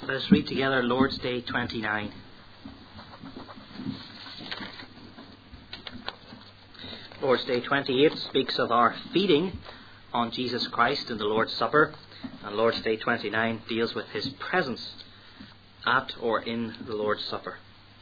Let us read together Lord's Day 29. Lord's Day 28 speaks of our feeding on Jesus Christ in the Lord's Supper, and Lord's Day 29 deals with his presence at or in the Lord's Supper.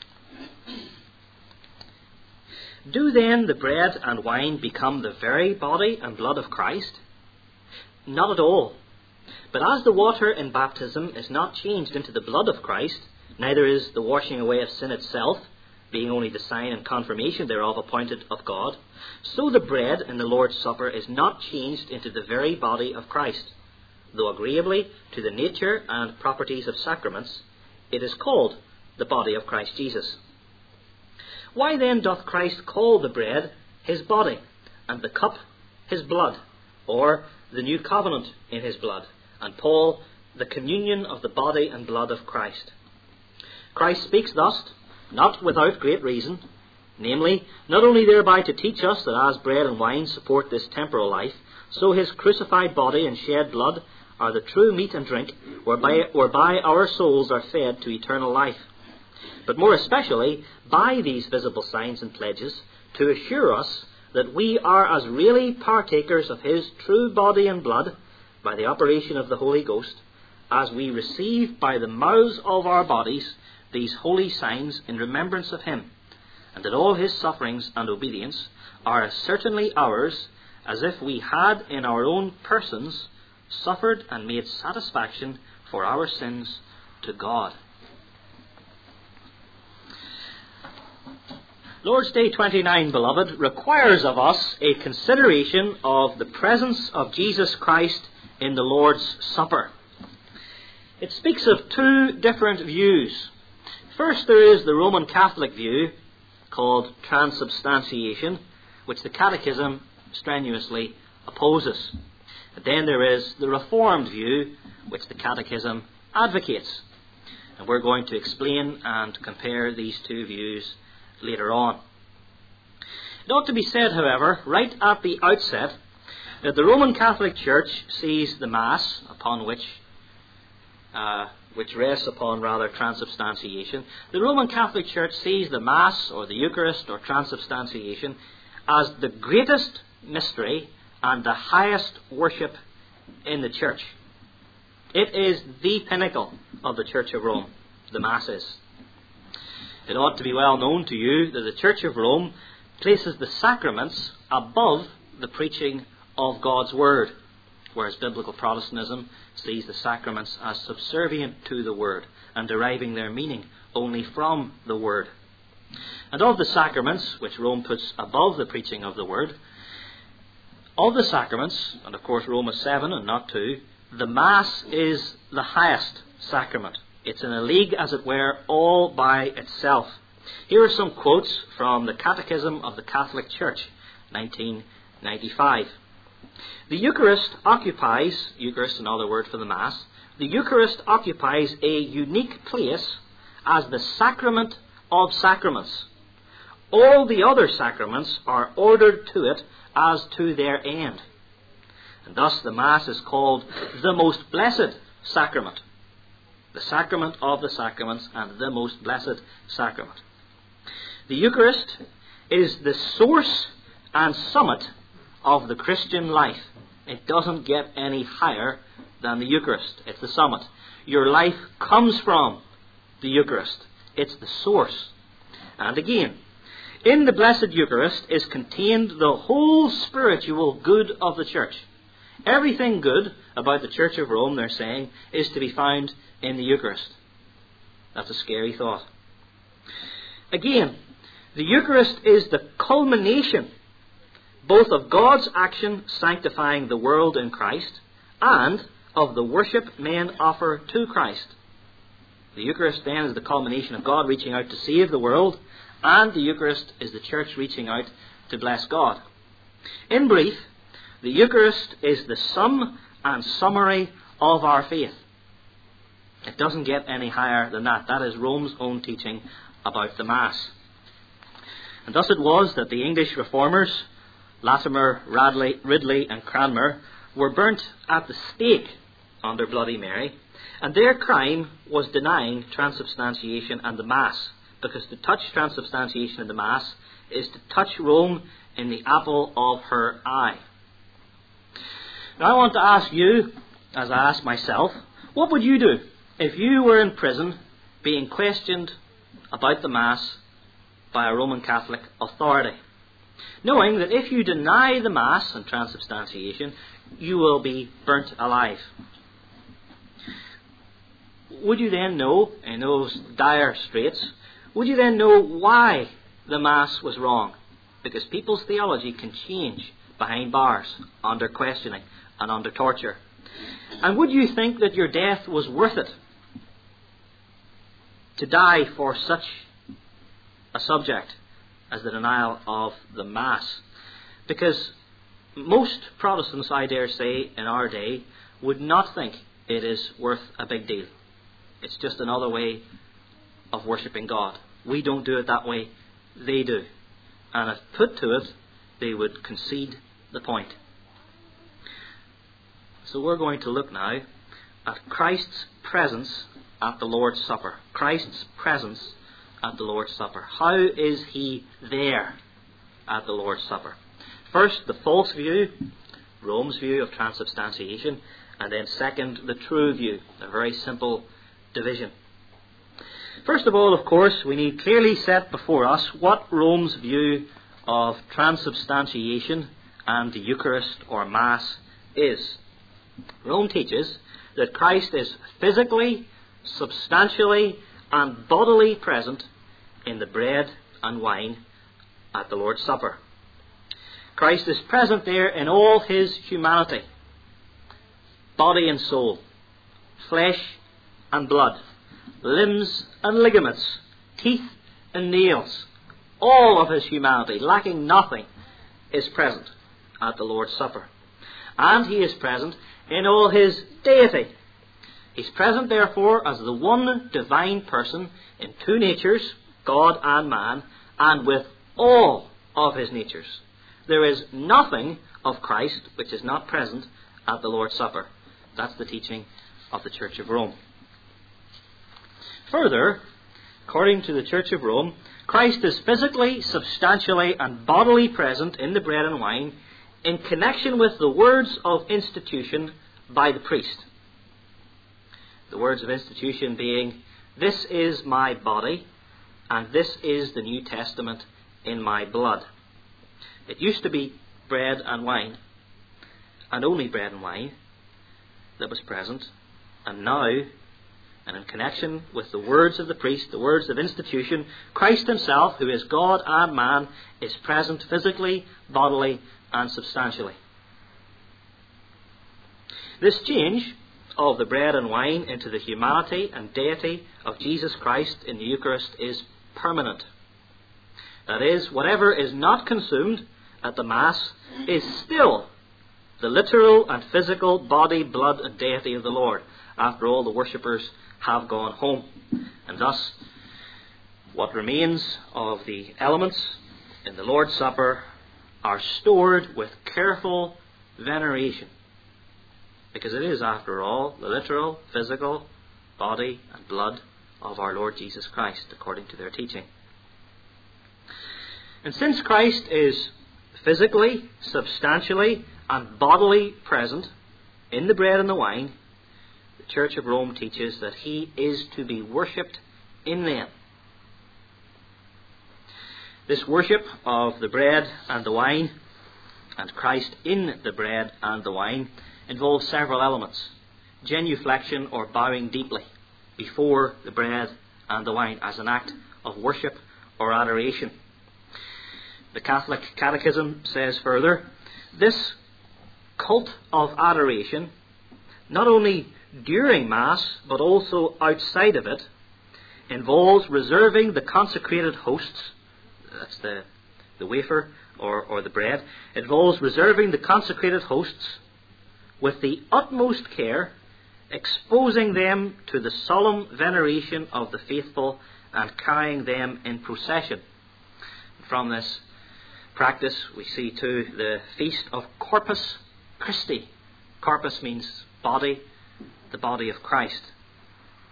Do then the bread and wine become the very body and blood of Christ? Not at all. But as the water in baptism is not changed into the blood of Christ, neither is the washing away of sin itself, being only the sign and confirmation thereof appointed of God, so the bread in the Lord's Supper is not changed into the very body of Christ. Though agreeably to the nature and properties of sacraments, it is called the body of Christ Jesus. Why then doth Christ call the bread his body, and the cup his blood, or the new covenant in his blood, and Paul the communion of the body and blood of Christ? Christ speaks thus, not without great reason, namely, not only thereby to teach us that as bread and wine support this temporal life, so his crucified body and shed blood are the true meat and drink, whereby our souls are fed to eternal life. But more especially, by these visible signs and pledges, to assure us that we are as really partakers of his true body and blood, by the operation of the Holy Ghost, as we receive by the mouths of our bodies these holy signs in remembrance of him, and that all his sufferings and obedience are as certainly ours as if we had in our own persons suffered and made satisfaction for our sins to God. Lord's Day 29, beloved, requires of us a consideration of the presence of Jesus Christ in the Lord's Supper. It speaks of two different views. First, there is the Roman Catholic view called transubstantiation, which the Catechism strenuously opposes. And then there is the Reformed view, which the Catechism advocates. And we're going to explain and compare these two views later on. It ought to be said, however, right at the outset, that the Roman Catholic Church sees the Mass, upon which rests upon transubstantiation. The Roman Catholic Church sees the Mass, or the Eucharist, or transubstantiation, as the greatest mystery and the highest worship in the Church. It is the pinnacle of the Church of Rome, the Mass is. It ought to be well known to you that the Church of Rome places the sacraments above the preaching of God's Word, whereas Biblical Protestantism sees the sacraments as subservient to the Word and deriving their meaning only from the Word. And of the sacraments, which Rome puts above the preaching of the Word, of the sacraments, and of course Rome is 7 and not 2, the Mass is the highest sacrament. It's in a league, as it were, all by itself. Here are some quotes from the Catechism of the Catholic Church, 1995. The Eucharist occupies, Eucharist another word for the Mass, the Eucharist occupies a unique place as the sacrament of sacraments. All the other sacraments are ordered to it as to their end. And thus the Mass is called the most blessed sacrament. The sacrament of the sacraments and the most blessed sacrament. The Eucharist is the source and summit of the Christian life. It doesn't get any higher than the Eucharist. It's the summit. Your life comes from the Eucharist. It's the source. And again, in the Blessed Eucharist is contained the whole spiritual good of the Church. Everything good about the Church of Rome, they're saying, is to be found in the Eucharist. That's a scary thought. Again, the Eucharist is the culmination both of God's action sanctifying the world in Christ and of the worship men offer to Christ. The Eucharist then is the culmination of God reaching out to save the world, and the Eucharist is the Church reaching out to bless God. In brief, the Eucharist is the sum and summary of our faith. It doesn't get any higher than that. That is Rome's own teaching about the Mass. And thus it was that the English reformers, Latimer, Ridley and Cranmer, were burnt at the stake under Bloody Mary, And their crime was denying transubstantiation and the Mass, because to touch transubstantiation and the Mass is to touch Rome in the apple of her eye. Now I want to ask you, as I ask myself, what would you do if you were in prison being questioned about the Mass by a Roman Catholic authority, knowing that if you deny the Mass and transubstantiation, you will be burnt alive? Would you then know, in those dire straits, would you then know why the Mass was wrong? Because people's theology can change behind bars, under questioning and under torture. And would you think that your death was worth it to die for such a subject as the denial of the Mass? Because most Protestants, I dare say, in our day, would not think it is worth a big deal. It's just another way of worshipping God. We don't do it that way. They do. And if put to it, they would concede the point. So we're going to look now at Christ's presence at the Lord's Supper. Christ's presence at the Lord's Supper. How is he there at the Lord's Supper? First, the false view, Rome's view of transubstantiation, and then second, the true view, a very simple division. First of all, of course, we need clearly set before us what Rome's view of transubstantiation and the Eucharist or Mass is. Rome teaches that Christ is physically, substantially, and bodily present in the bread and wine at the Lord's Supper. Christ is present there in all his humanity, body and soul, flesh and blood, limbs and ligaments, teeth and nails. All of his humanity, lacking nothing, is present at the Lord's Supper. And he is present in all his deity. He's present, therefore, as the one divine person in two natures, God and man, and with all of his natures. There is nothing of Christ which is not present at the Lord's Supper. That's the teaching of the Church of Rome. Further, according to the Church of Rome, Christ is physically, substantially, and bodily present in the bread and wine in connection with the words of institution by the priest. The words of institution being, "This is my body, and this is the New Testament in my blood." It used to be bread and wine, and only bread and wine, that was present. And now, and in connection with the words of the priest, the words of institution, Christ himself, who is God and man, is present physically, bodily, and substantially. This change of the bread and wine into the humanity and deity of Jesus Christ in the Eucharist is permanent. That is, whatever is not consumed at the Mass is still the literal and physical body, blood, and deity of the Lord, after all the worshippers have gone home. And thus, what remains of the elements in the Lord's Supper are stored with careful veneration, because it is, after all, the literal, physical body and blood of our Lord Jesus Christ, according to their teaching. And since Christ is physically, substantially, and bodily present in the bread and the wine, the Church of Rome teaches that he is to be worshipped in them. This worship of the bread and the wine, and Christ in the bread and the wine, involves several elements. Genuflection, or bowing deeply before the bread and the wine as an act of worship or adoration. The Catholic Catechism says further, this cult of adoration, not only during Mass, but also outside of it, involves reserving the consecrated hosts, that's the wafer or the bread, involves reserving the consecrated hosts with the utmost care, exposing them to the solemn veneration of the faithful and carrying them in procession. From this practice we see too the feast of Corpus Christi. Corpus means body, the body of Christ.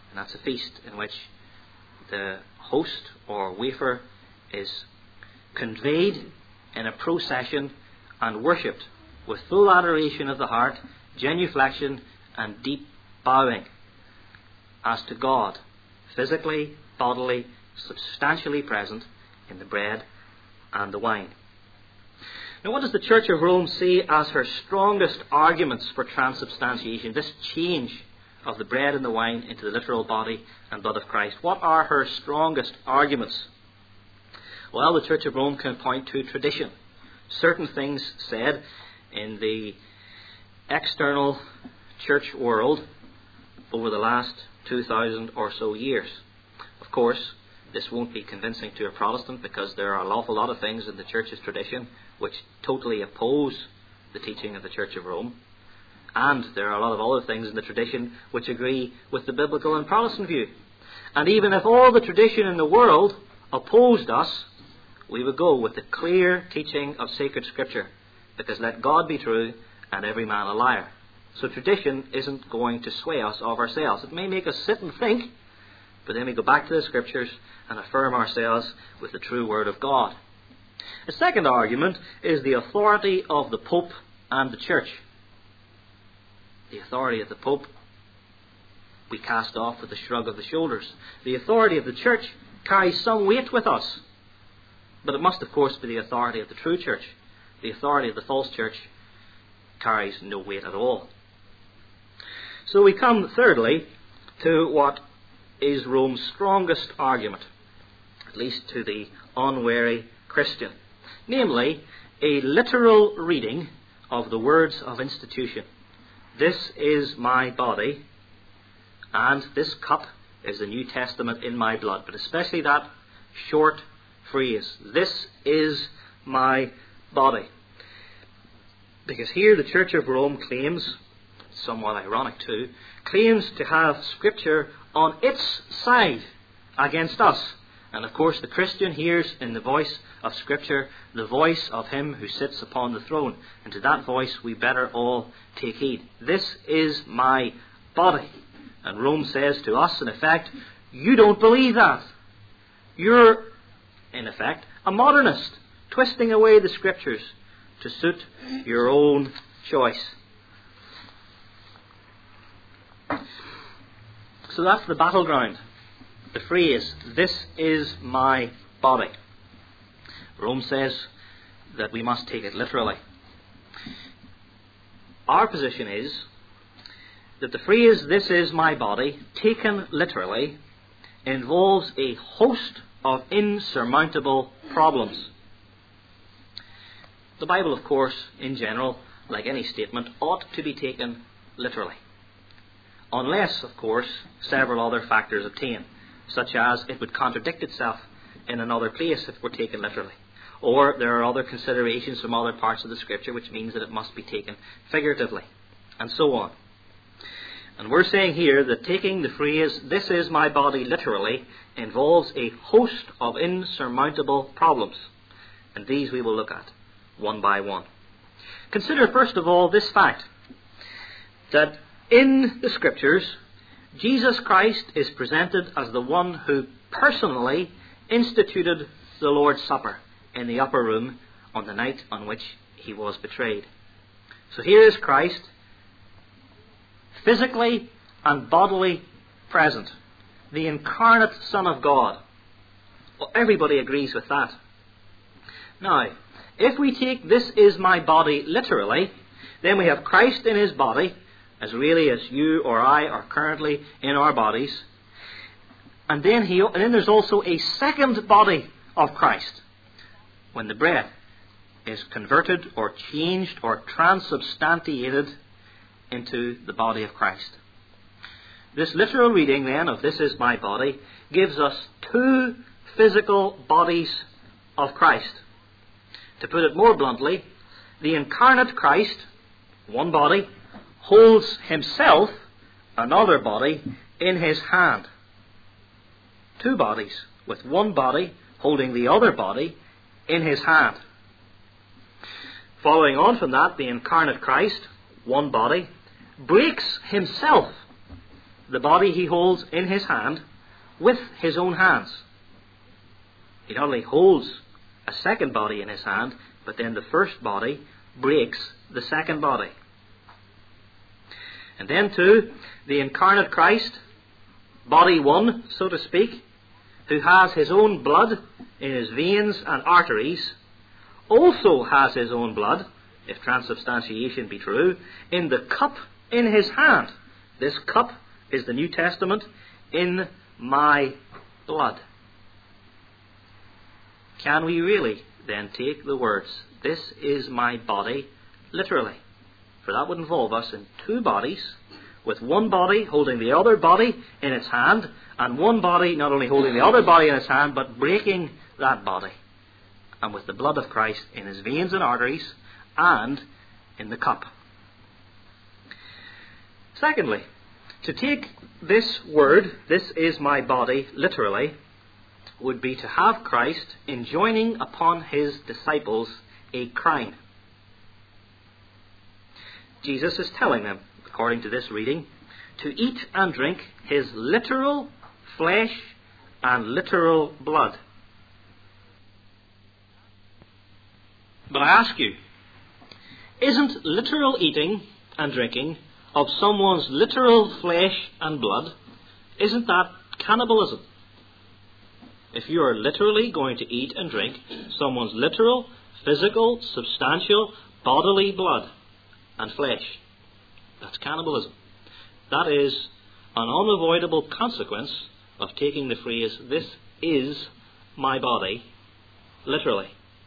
And that's a feast in which the host or wafer is conveyed in a procession and worshipped with full adoration of the heart, genuflection and deep bowing as to God, physically, bodily, substantially present in the bread and the wine. Now, what does the Church of Rome see as her strongest arguments for transubstantiation, this change of the bread and the wine into the literal body and blood of Christ? What are her strongest arguments? Well, the Church of Rome can point to tradition. Certain things said in the external church world over the last 2,000 or so years. Of course, this won't be convincing to a Protestant, because there are an awful lot of things in the Church's tradition which totally oppose the teaching of the Church of Rome. And there are a lot of other things in the tradition which agree with the biblical and Protestant view. And even if all the tradition in the world opposed us, we would go with the clear teaching of sacred Scripture, because let God be true and every man a liar. So tradition isn't going to sway us of ourselves. It may make us sit and think, but then we go back to the Scriptures and affirm ourselves with the true Word of God. A second argument is the authority of the Pope and the Church. The authority of the Pope we cast off with a shrug of the shoulders. The authority of the Church carries some weight with us, but it must of course be the authority of the true Church. The authority of the false church carries no weight at all. So we come thirdly to what is Rome's strongest argument, at least to the unwary Christian, namely a literal reading of the words of institution. This is my body, and this cup is the New Testament in my blood. But especially that short phrase, this is my body. Because here the Church of Rome claims, somewhat ironic too, claims to have Scripture on its side against us. And of course the Christian hears in the voice of Scripture the voice of Him who sits upon the throne. And to that voice we better all take heed. This is my body. And Rome says to us, in effect, you don't believe that. You're, in effect, a modernist, twisting away the Scriptures to suit your own choice. So that's the battleground. The phrase, this is my body. Rome says that we must take it literally. Our position is that the phrase, this is my body, taken literally, involves a host of insurmountable problems. The Bible, of course, in general, like any statement, ought to be taken literally. Unless, of course, several other factors obtain, such as it would contradict itself in another place if it were taken literally. Or there are other considerations from other parts of the Scripture which means that it must be taken figuratively, and so on. And we're saying here that taking the phrase, this is my body, literally, involves a host of insurmountable problems. And these we will look at one by one. Consider first of all this fact, that in the Scriptures, Jesus Christ is presented as the one who personally instituted the Lord's Supper in the upper room on the night on which He was betrayed. So here is Christ, physically and bodily present, the incarnate Son of God. Well, everybody agrees with that. Now, if we take this is my body literally, then we have Christ in His body, as really as you or I are currently in our bodies. And then there's also a second body of Christ, when the bread is converted or changed or transubstantiated into the body of Christ. This literal reading then of this is my body gives us two physical bodies of Christ. To put it more bluntly, the incarnate Christ, one body, holds Himself, another body, in His hand. Two bodies, with one body holding the other body in His hand. Following on from that, the incarnate Christ, one body, breaks Himself, the body he holds in his hand with his own hands. He not only holds a second body in his hand, but then the first body breaks the second body. And then too, the incarnate Christ, body one, so to speak, who has his own blood in his veins and arteries, also has his own blood, if transubstantiation be true, in the cup in his hand. This cup is the New Testament, in my blood. Can we really then take the words, "This is my body," literally? For that would involve us in two bodies, with one body holding the other body in its hand, and one body not only holding the other body in its hand, but breaking that body, and with the blood of Christ in his veins and arteries, and in the cup. Secondly, to take this word, "This is my body," literally, would be to have Christ enjoining upon his disciples a crime. Jesus is telling them, according to this reading, to eat and drink his literal flesh and literal blood. But I ask you, isn't literal eating and drinking of someone's literal flesh and blood, isn't that cannibalism? If you are literally going to eat and drink someone's literal, physical, substantial, bodily blood and flesh, that's cannibalism. That is an unavoidable consequence of taking the phrase, "This is my body," literally.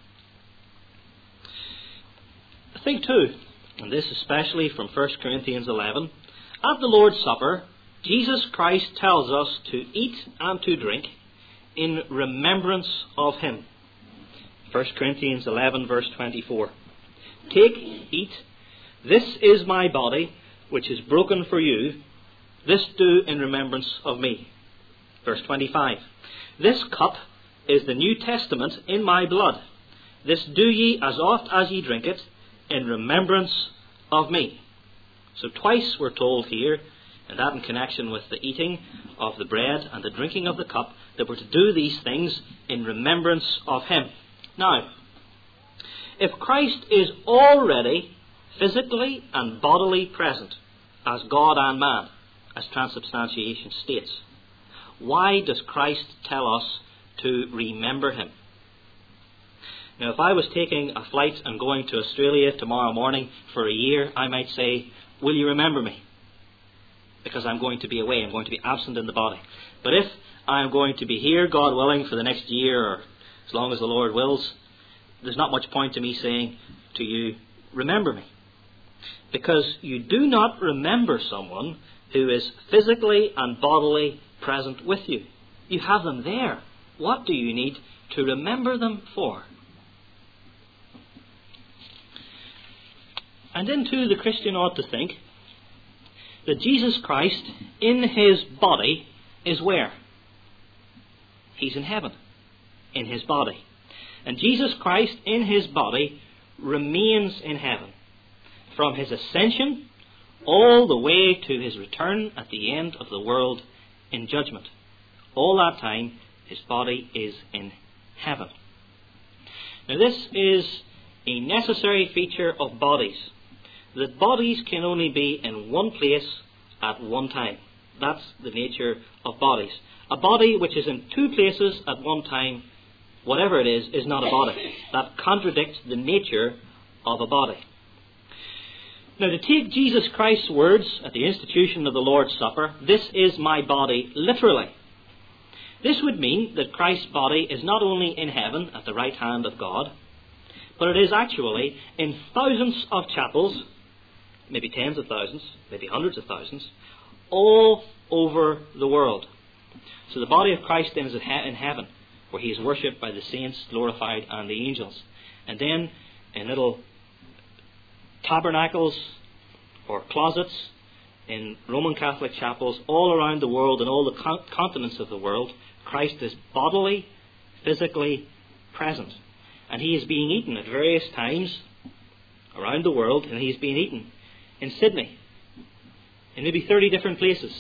Think too, and this especially from 1 Corinthians 11, at the Lord's Supper, Jesus Christ tells us to eat and to drink in remembrance of him. 1 Corinthians 11 verse 24. Take, eat, this is my body, which is broken for you. This do in remembrance of me. Verse 25. This cup is the New Testament in my blood. This do ye as oft as ye drink it, in remembrance of me. So twice we're told here, and that in connection with the eating of the bread and the drinking of the cup, that we're to do these things in remembrance of him. Now, if Christ is already physically and bodily present as God and man, as transubstantiation states, why does Christ tell us to remember him? Now, if I was taking a flight and going to Australia tomorrow morning for a year, I might say, "Will you remember me?" Because I'm going to be away, I'm going to be absent in the body. But if I'm going to be here, God willing, for the next year, or as long as the Lord wills, there's not much point to me saying to you, "Remember me." Because you do not remember someone who is physically and bodily present with you. You have them there. What do you need to remember them for? And then too, the Christian ought to think that Jesus Christ in his body is where? He's in heaven, in his body. And Jesus Christ in his body remains in heaven from his ascension all the way to his return at the end of the world in judgment. All that time, his body is in heaven. Now, this is a necessary feature of bodies, that bodies can only be in one place at one time. That's the nature of bodies. A body which is in two places at one time, whatever it is not a body. That contradicts the nature of a body. Now, to take Jesus Christ's words at the institution of the Lord's Supper, "This is my body," literally, this would mean that Christ's body is not only in heaven at the right hand of God, but it is actually in thousands of chapels, maybe tens of thousands, maybe hundreds of thousands, all over the world. So the body of Christ then is in heaven, where he is worshipped by the saints, glorified, and the angels. And then in little tabernacles or closets in Roman Catholic chapels all around the world and all the continents of the world, Christ is bodily, physically present. And he is being eaten at various times around the world, and he is being eaten in Sydney, in maybe 30 different places,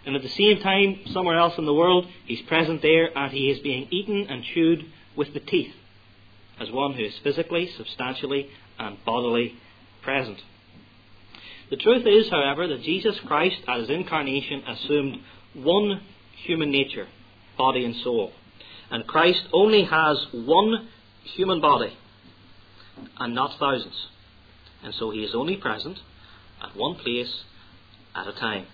And at the same time, somewhere else in the world, he's present there and he is being eaten and chewed with the teeth as one who is physically, substantially and bodily present. The truth is, however, that Jesus Christ at his incarnation assumed one human nature, body and soul. And Christ only has one human body and not thousands. And so he is only present at one place at a time.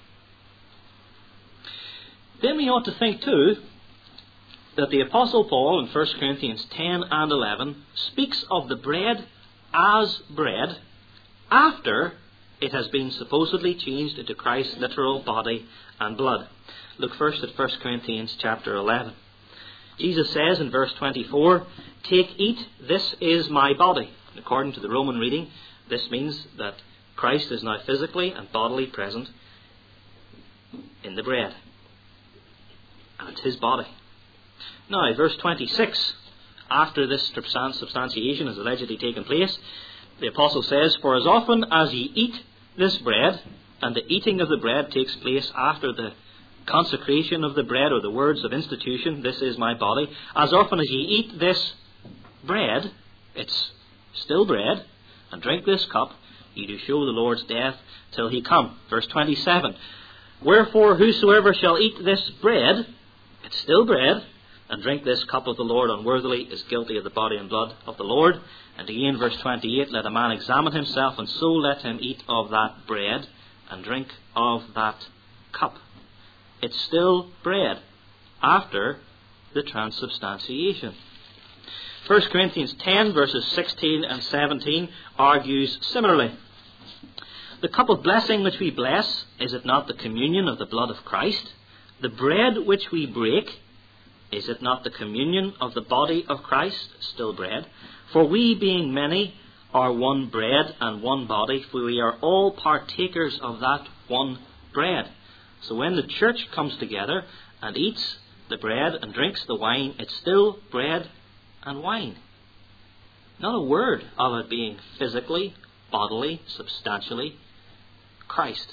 Then we ought to think too that the Apostle Paul in 1 Corinthians 10 and 11 speaks of the bread as bread after it has been supposedly changed into Christ's literal body and blood. Look first at 1 Corinthians chapter 11. Jesus says in verse 24, "Take, eat, this is my body." According to the Roman reading, this means that Christ is now physically and bodily present in the bread. And it's his body. Now, verse 26, after this substantiation has allegedly taken place, the Apostle says, "For as often as ye eat this bread," and the eating of the bread takes place after the consecration of the bread or the words of institution, "This is my body," "as often as ye eat this bread," it's still bread, "and drink this cup, ye do show the Lord's death till he come." Verse 27, "Wherefore whosoever shall eat this bread," it's still bread, "and drink this cup of the Lord unworthily is guilty of the body and blood of the Lord." And again, verse 28, "Let a man examine himself, and so let him eat of that bread and drink of that cup." It's still bread after the transubstantiation. 1 Corinthians 10 verses 16 and 17 argues similarly. "The cup of blessing which we bless, is it not the communion of the blood of Christ? The bread which we break, is it not the communion of the body of Christ?" Still bread. "For we, being many, are one bread and one body, for we are all partakers of that one bread." So when the church comes together and eats the bread and drinks the wine, it's still bread and wine. Not a word of it being physically, bodily, substantially Christ.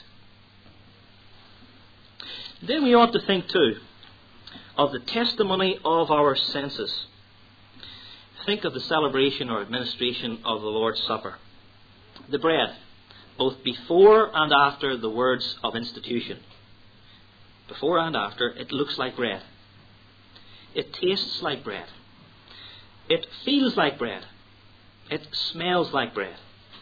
Then we ought to think too of the testimony of our senses. Think of the celebration or administration of the Lord's Supper. The bread, both before and after the words of institution. Before and after, it looks like bread. It tastes like bread. It feels like bread. It smells like bread.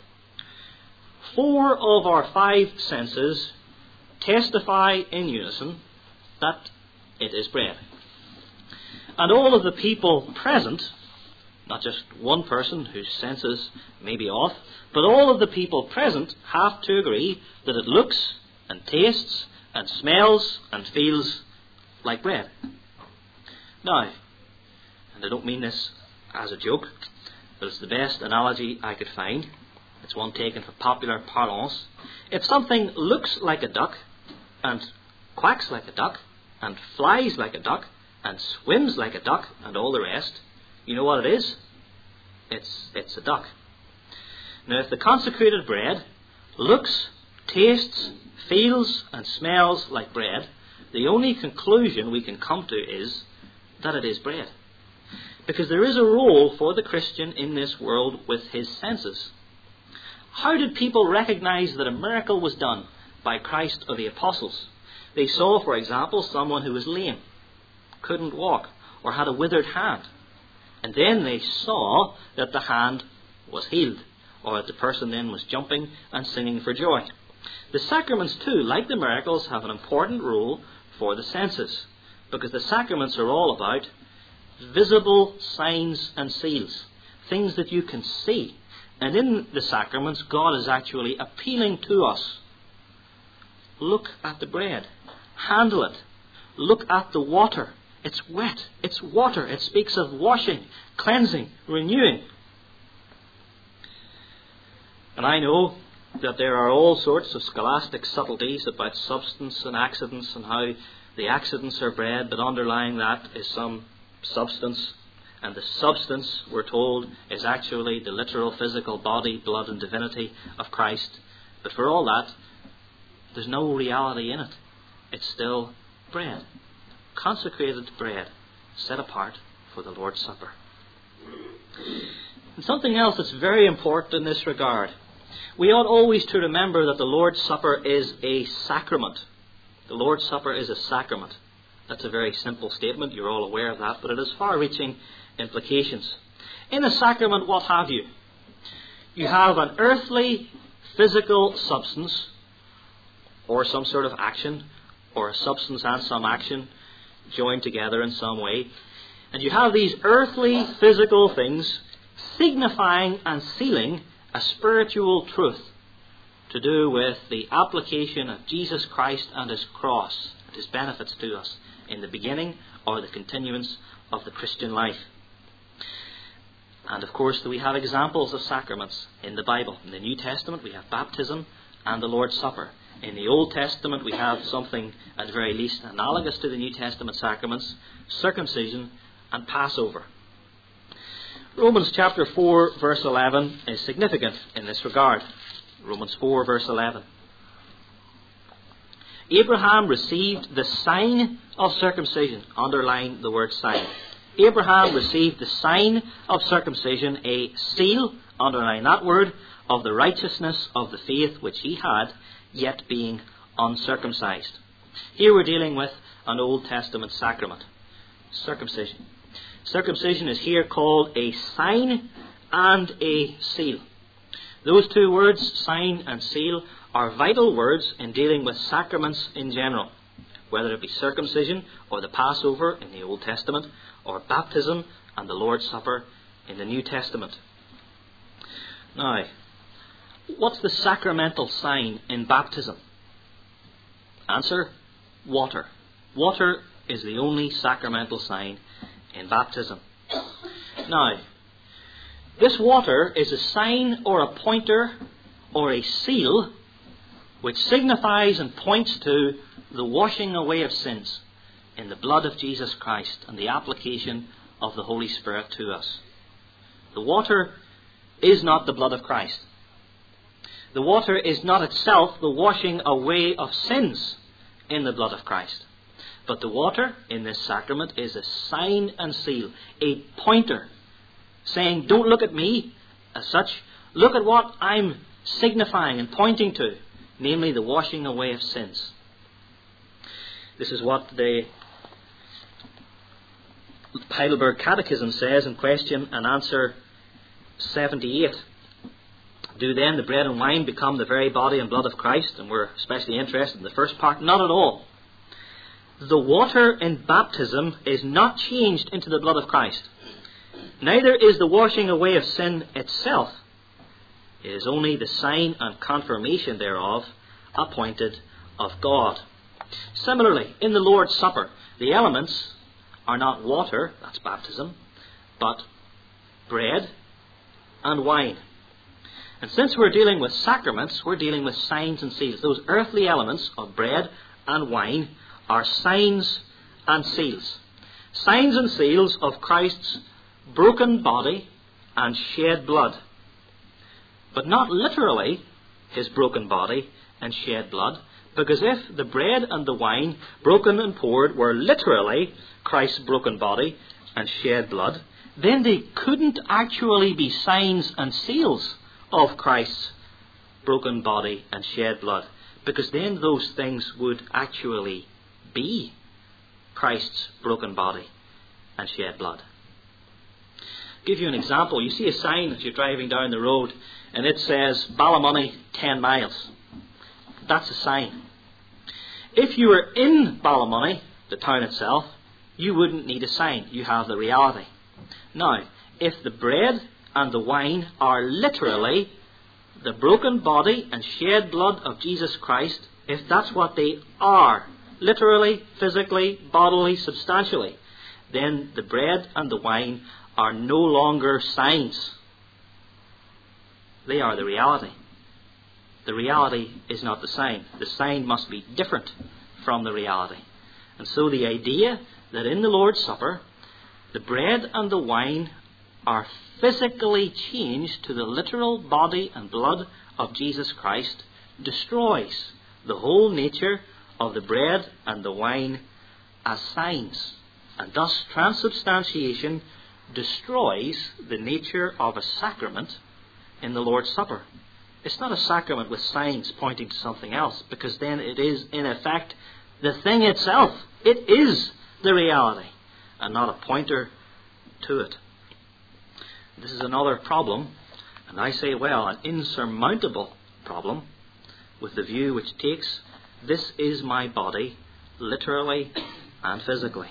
4 of our 5 senses testify in unison that it is bread. And all of the people present, not just one person whose senses may be off, but all of the people present have to agree that it looks and tastes and smells and feels like bread. Now, and I don't mean this as a joke, but it's the best analogy I could find. It's one taken from popular parlance. If something looks like a duck and quacks like a duck and flies like a duck and swims like a duck and all the rest, you know what it is? It's a duck. Now, if the consecrated bread looks, tastes, feels and smells like bread, the only conclusion we can come to is that it is bread. Because there is a role for the Christian in this world with his senses. How did people recognize that a miracle was done by Christ or the apostles? They saw, for example, someone who was lame, couldn't walk, or had a withered hand. And then they saw that the hand was healed, or that the person then was jumping and singing for joy. The sacraments too, like the miracles, have an important role for the senses, because the sacraments are all about visible signs and seals, things that you can see. And in the sacraments, God is actually appealing to us. Look at the bread. Handle it. Look at the water. It's wet. It's water. It speaks of washing, cleansing, renewing. And I know that there are all sorts of scholastic subtleties about substance and accidents and how the accidents are bread, but underlying that is some substance. And the substance, we're told, is actually the literal physical body, blood and divinity of Christ. But for all that, there's no reality in it. It's still bread. Consecrated bread, set apart for the Lord's Supper. And something else that's very important in this regard. We ought always to remember that the Lord's Supper is a sacrament. The Lord's Supper is a sacrament. That's a very simple statement. You're all aware of that. But it has far-reaching implications. In a sacrament, what have you? You have an earthly, physical substance, or some sort of action, or a substance and some action joined together in some way. And you have these earthly, physical things signifying and sealing a spiritual truth to do with the application of Jesus Christ and His cross and His benefits to us in the beginning or the continuance of the Christian life. And of course, we have examples of sacraments in the Bible. In the New Testament, we have baptism and the Lord's Supper. In the Old Testament, we have something at the very least analogous to the New Testament sacraments, circumcision and Passover. Romans chapter 4 verse 11 is significant in this regard. Romans 4 verse 11. Abraham received the sign of circumcision. Underline the word sign. Abraham received the sign of circumcision, a seal, underline that word, of the righteousness of the faith which he had, yet being uncircumcised. Here we're dealing with an Old Testament sacrament, circumcision. Circumcision is here called a sign and a seal. Those two words, sign and seal, are vital words in dealing with sacraments in general, whether it be circumcision or the Passover in the Old Testament, or baptism and the Lord's Supper in the New Testament. Now, what's the sacramental sign in baptism? Answer, water. Water is the only sacramental sign in baptism. Now, this water is a sign or a pointer or a seal which signifies and points to the washing away of sins in the blood of Jesus Christ and the application of the Holy Spirit to us. The water is not the blood of Christ. The water is not itself the washing away of sins in the blood of Christ. But the water in this sacrament is a sign and seal, a pointer, saying, don't look at me as such, look at what I'm signifying and pointing to, namely the washing away of sins. This is what the Heidelberg Catechism says in question and answer 78. Do then the bread and wine become the very body and blood of Christ? And we're especially interested in the first part. Not at all. The water in baptism is not changed into the blood of Christ. Neither is the washing away of sin itself. It is only the sign and confirmation thereof, appointed of God. Similarly, in the Lord's Supper, the elements are not water, that's baptism, but bread and wine. And since we're dealing with sacraments, we're dealing with signs and seals. Those earthly elements of bread and wine are signs and seals. Signs and seals of Christ's broken body and shed blood. But not literally His broken body and shed blood, because if the bread and the wine, broken and poured, were literally Christ's broken body and shed blood, then they couldn't actually be signs and seals of Christ's broken body and shed blood, because then those things would actually be Christ's broken body and shed blood. I'll give you an example. You see a sign as you're driving down the road and it says Ballymoney 10 miles. That's a sign. If you were in Ballymoney, the town itself, you wouldn't need a sign. You have the reality. Now, if the bread and the wine are literally the broken body and shed blood of Jesus Christ, if that's what they are, literally, physically, bodily, substantially, then the bread and the wine are no longer signs. They are the reality. The reality is not the sign. The sign must be different from the reality. And so the idea that in the Lord's Supper, the bread and the wine are physically changed to the literal body and blood of Jesus Christ destroys the whole nature of the bread and the wine as signs. And thus transubstantiation destroys the nature of a sacrament in the Lord's Supper. It's not a sacrament with signs pointing to something else, because then it is, in effect, the thing itself. It is the reality, and not a pointer to it. This is another problem, and I say, well, an insurmountable problem, with the view which takes this is my body, literally and physically.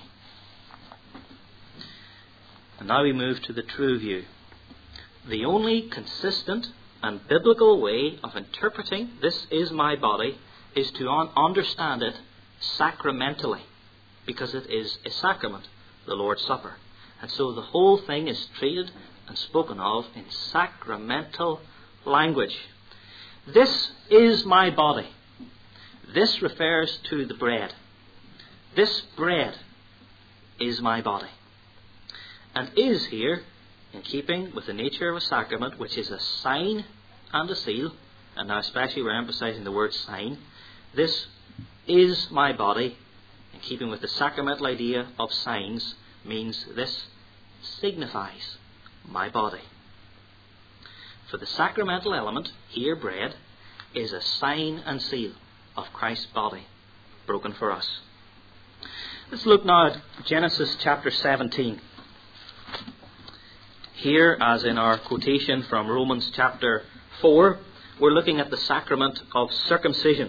And now we move to the true view. The only consistent and biblical way of interpreting this is my body is to understand it sacramentally, because it is a sacrament, the Lord's Supper. And so the whole thing is treated and spoken of in sacramental language. This is my body. This refers to the bread. This bread is my body. And is here in keeping with the nature of a sacrament, which is a sign and a seal. And now especially we're emphasizing the word sign. This is my body, in keeping with the sacramental idea of signs, means this signifies my body. For the sacramental element, here bread, is a sign and seal of Christ's body broken for us. Let's look now at Genesis chapter 17. Here, as in our quotation from Romans chapter 4, we're looking at the sacrament of circumcision.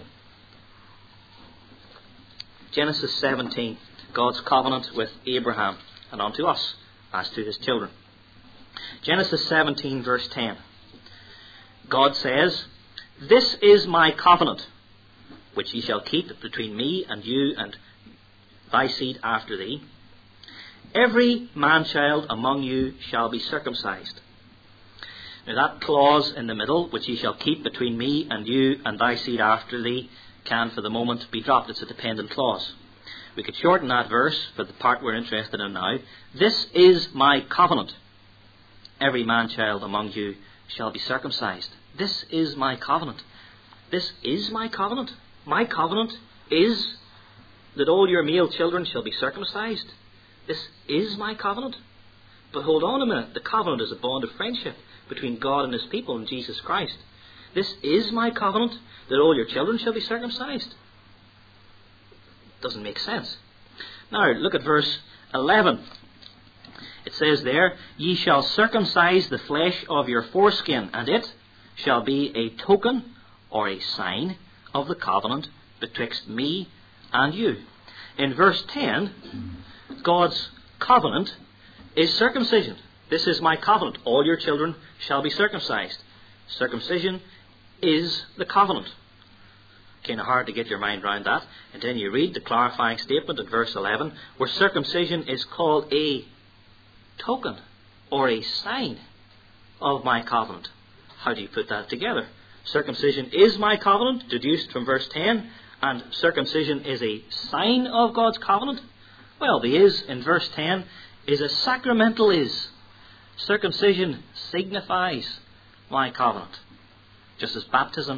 Genesis 17, God's covenant with Abraham and unto us as to his children. Genesis 17 verse 10. God says, "This is my covenant, which ye shall keep between me and you and thy seed after thee. Every man-child among you shall be circumcised." Now that clause in the middle, which ye shall keep between me and you and thy seed after thee, can for the moment be dropped. It's a dependent clause. We could shorten that verse for the part we're interested in now. This is my covenant. Every man-child among you shall be circumcised. This is my covenant. This is my covenant. My covenant is that all your male children shall be circumcised. This is my covenant. But hold on a minute. The covenant is a bond of friendship between God and his people in Jesus Christ. This is my covenant, that all your children shall be circumcised. Doesn't make sense. Now, look at verse 11. It says there, "Ye shall circumcise the flesh of your foreskin, and it shall be a token or a sign of the covenant betwixt me and you." In verse 10, God's covenant is circumcision. This is my covenant. All your children shall be circumcised. Circumcision is the covenant. Kind of hard to get your mind around that. And then you read the clarifying statement in verse 11, where circumcision is called a token or a sign of my covenant. How do you put that together? Circumcision is my covenant, deduced from verse 10, and circumcision is a sign of God's covenant. Well, the "is" in verse 10 is a sacramental "is." Circumcision signifies my covenant, just as baptism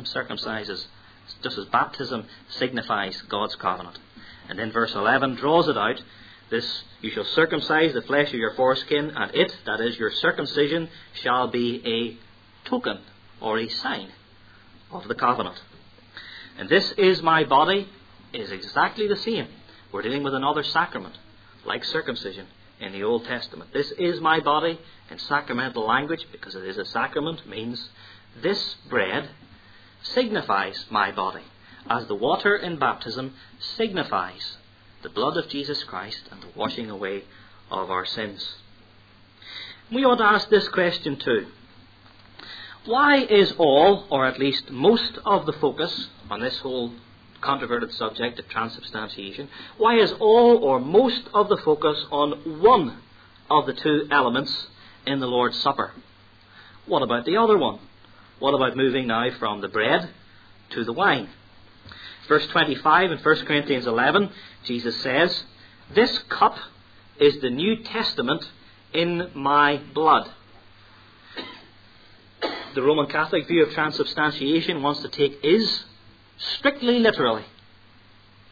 signifies God's covenant. And then verse 11 draws it out. This, "You shall circumcise the flesh of your foreskin, and it," that is your circumcision, "shall be a token or a sign of the covenant." And "this is my body" is exactly the same. We're dealing with another sacrament, like circumcision in the Old Testament. "This is my body" in sacramental language, because it is a sacrament, means this bread signifies my body, as the water in baptism signifies the blood of Jesus Christ and the washing away of our sins. We ought to ask this question too. Why is all, or at least most of the focus on this whole controverted subject of transubstantiation, why is all or most of the focus on one of the two elements in the Lord's Supper? What about the other one? What about moving now from the bread to the wine? Verse 25 in 1 Corinthians 11, Jesus says, "This cup is the New Testament in my blood." The Roman Catholic view of transubstantiation wants to take "is" strictly literally.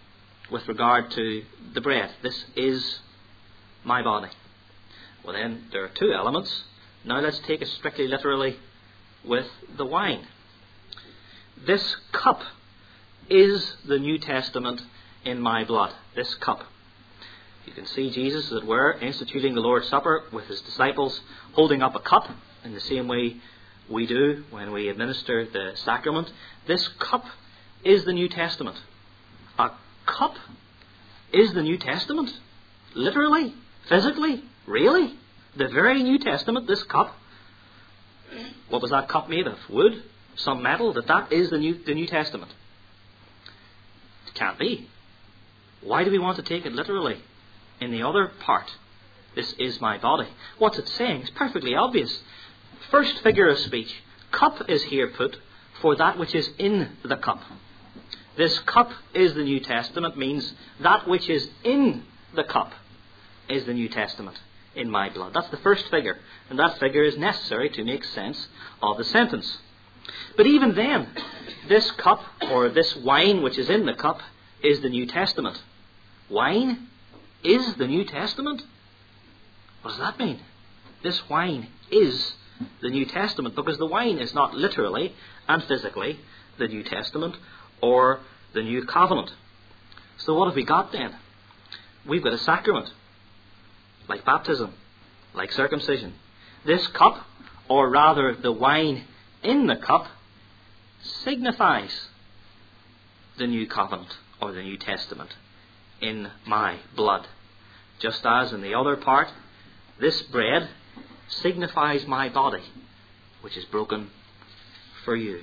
with regard to the bread. This is my body. Well then, there are two elements. Now let's take it strictly literally with the wine. This cup is the New Testament in my blood. This cup. You can see Jesus, as it were, instituting the Lord's Supper with his disciples, holding up a cup in the same way we do when we administer the sacrament. This cup is the New Testament. A cup is the New Testament? Literally? Physically? Really? The very New Testament, this cup? What was that cup made of? Wood? Some metal? That is the New Testament? It can't be. Why do we want to take it literally? In the other part, this is my body. What's it saying? It's perfectly obvious. First figure of speech. Cup is here put for that which is in the cup. This cup is the New Testament means that which is in the cup is the New Testament in my blood. That's the first figure. And that figure is necessary to make sense of the sentence. But even then, this cup, or this wine which is in the cup, is the New Testament. Wine is the New Testament? What does that mean? This wine is the New Testament, because the wine is not literally and physically the New Testament or the New Covenant. So what have we got then? We've got a sacrament, like baptism, like circumcision. This cup, or rather the wine in the cup, signifies the New Covenant or the New Testament in my blood. Just as in the other part, this bread signifies my body, which is broken for you.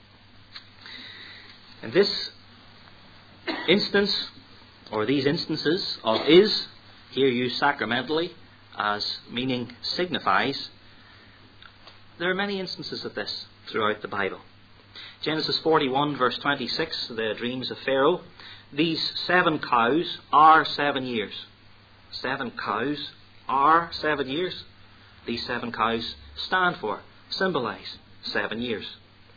And this instance, or these instances of is, here used sacramentally as meaning signifies, there are many instances of this throughout the Bible. Genesis 41 verse 26, the dreams of Pharaoh. These 7 cows are 7 years. 7 cows are 7 years. These 7 cows stand for, symbolize 7 years.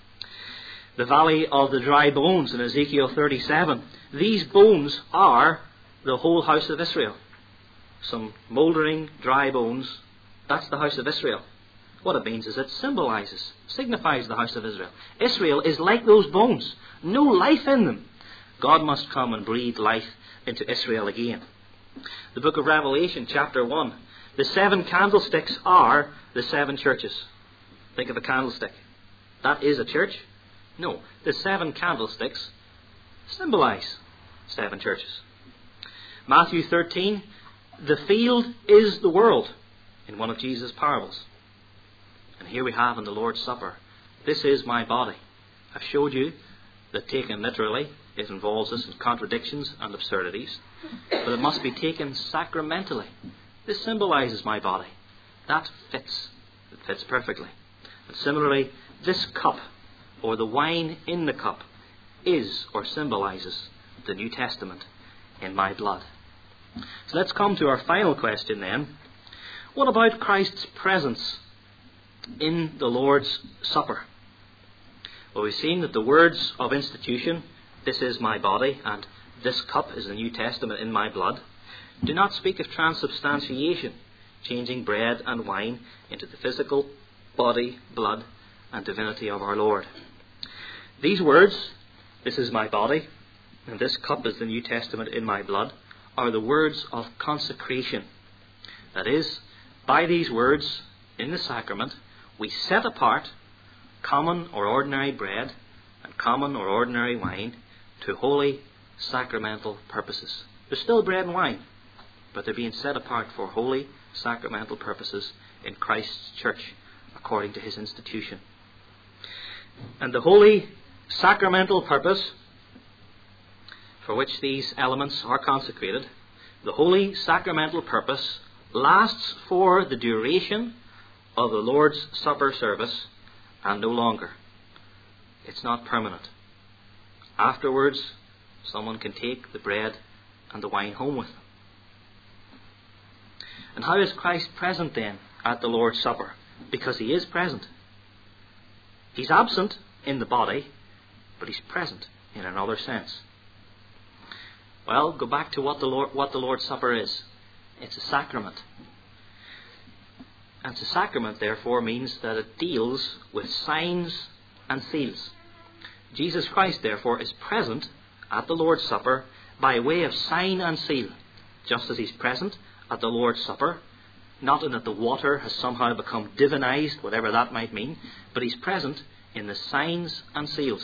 The valley of the dry bones in Ezekiel 37. These bones are the whole house of Israel. Some mouldering dry bones, that's the house of Israel. What it means is it symbolizes, signifies the house of Israel. Israel is like those bones, no life in them. God must come and breathe life into Israel again. The book of Revelation, chapter 1. The 7 candlesticks are the 7 churches. Think of a candlestick. That is a church? No. The 7 candlesticks symbolize 7 churches. Matthew 13. The field is the world, in one of Jesus' parables. And here we have in the Lord's Supper, this is my body. I've showed you that taken literally, it involves us in contradictions and absurdities. But it must be taken sacramentally. This symbolizes my body. That fits. It fits perfectly. And similarly, this cup, or the wine in the cup, is or symbolizes the New Testament in my blood. So let's come to our final question then. What about Christ's presence in the Lord's Supper? Well, we've seen that the words of institution, this is my body, and this cup is the New Testament in my blood, do not speak of transubstantiation, changing bread and wine into the physical body, blood, and divinity of our Lord. These words, this is my body, and this cup is the New Testament in my blood, are the words of consecration. That is, by these words, in the sacrament, we set apart common or ordinary bread and common or ordinary wine to holy sacramental purposes. There's still bread and wine, but they're being set apart for holy sacramental purposes in Christ's church, according to his institution. And the holy sacramental purpose for which these elements are consecrated, the holy sacramental purpose lasts for the duration of the Lord's Supper service and no longer. It's not permanent. Afterwards, someone can take the bread and the wine home with them. And how is Christ present then at the Lord's Supper? Because he is present. He's absent in the body, but he's present in another sense. Well, go back to what the Lord's Supper is. It's a sacrament. And it's a sacrament, therefore, means that it deals with signs and seals. Jesus Christ, therefore, is present at the Lord's Supper by way of sign and seal, just as he's present at the Lord's Supper, not in that the water has somehow become divinized, whatever that might mean, but he's present in the signs and seals.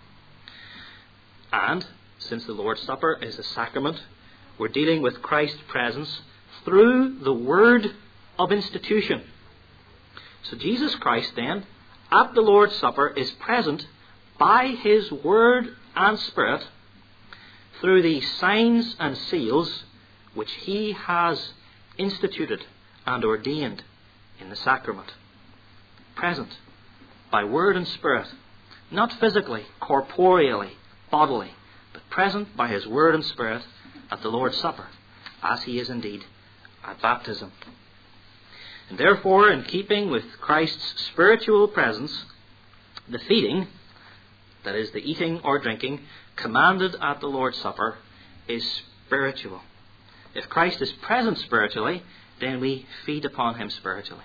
And, since the Lord's Supper is a sacrament, we're dealing with Christ's presence through the word of institution. So Jesus Christ, then, at the Lord's Supper, is present by his word and spirit through the signs and seals which he has instituted and ordained in the sacrament. Present by word and spirit, not physically, corporeally, bodily, but present by his word and spirit at the Lord's Supper, as he is indeed at baptism. And therefore, in keeping with Christ's spiritual presence, the feeding, that is, the eating or drinking, commanded at the Lord's Supper is spiritual. If Christ is present spiritually, then we feed upon him spiritually.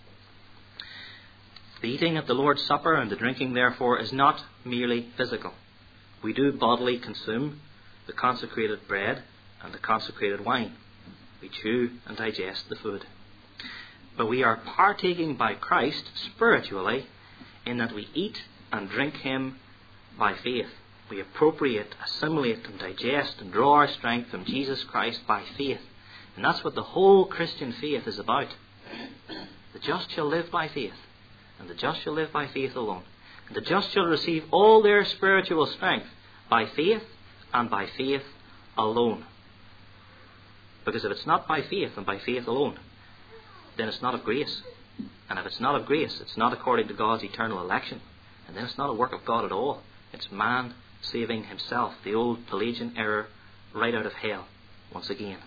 The eating at the Lord's Supper and the drinking, therefore, is not merely physical. We do bodily consume the consecrated bread and the consecrated wine. We chew and digest the food. But we are partaking by Christ spiritually in that we eat and drink him by faith. We appropriate, assimilate and digest and draw our strength from Jesus Christ by faith. And that's what the whole Christian faith is about. The just shall live by faith, and the just shall live by faith alone. And the just shall receive all their spiritual strength by faith and by faith alone. Because if it's not by faith and by faith alone, then it's not of grace. And if it's not of grace, it's not according to God's eternal election. And then it's not a work of God at all. It's man saving himself. The old Pelagian error right out of hell once again.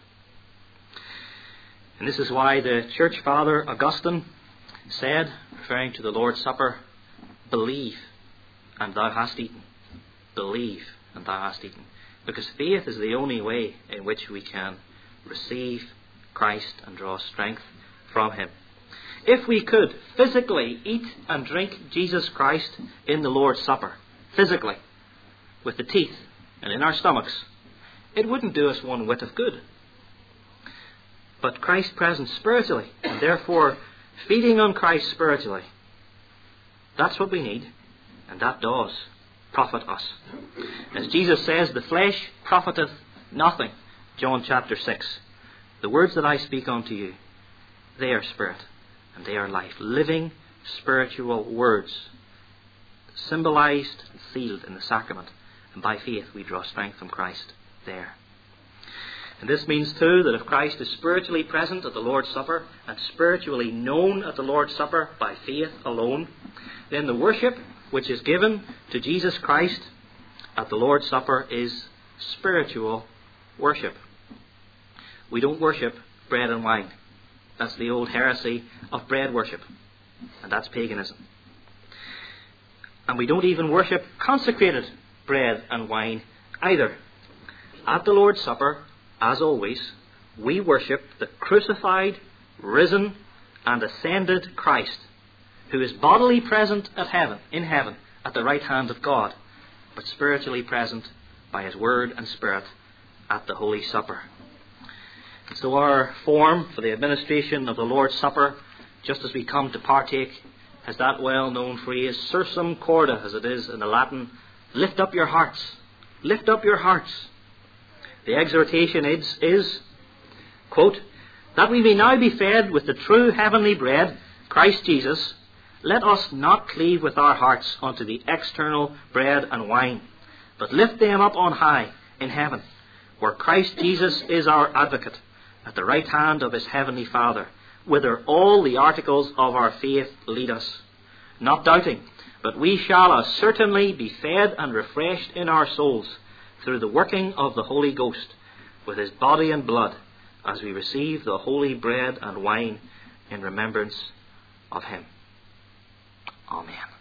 And this is why the church father Augustine said, referring to the Lord's Supper, believe and thou hast eaten. Believe and thou hast eaten. Because faith is the only way in which we can receive Christ and draw strength from him. If we could physically eat and drink Jesus Christ in the Lord's Supper, physically, with the teeth and in our stomachs, it wouldn't do us one whit of good. But Christ present spiritually, and therefore feeding on Christ spiritually, that's what we need, and that does profit us. As Jesus says, the flesh profiteth nothing, John chapter 6. The words that I speak unto you, they are spirit, and they are life. Living spiritual words, symbolized and sealed in the sacrament, and by faith we draw strength from Christ there. And this means too that if Christ is spiritually present at the Lord's Supper and spiritually known at the Lord's Supper by faith alone, then the worship which is given to Jesus Christ at the Lord's Supper is spiritual worship. We don't worship bread and wine. That's the old heresy of bread worship, and that's paganism. And we don't even worship consecrated bread and wine either. At the Lord's Supper, as always, we worship the crucified, risen, and ascended Christ, who is bodily present in heaven, at the right hand of God, but spiritually present by his word and spirit at the Holy Supper. And so our form for the administration of the Lord's Supper, just as we come to partake, has that well-known phrase, sursum corda, as it is in the Latin, lift up your hearts. Lift up your hearts. The exhortation is, quote, that we may now be fed with the true heavenly bread, Christ Jesus, let us not cleave with our hearts unto the external bread and wine, but lift them up on high in heaven, where Christ Jesus is our advocate, at the right hand of his heavenly Father, whither all the articles of our faith lead us, not doubting, but we shall as certainly be fed and refreshed in our souls through the working of the Holy Ghost with his body and blood, as we receive the holy bread and wine in remembrance of him. Amen.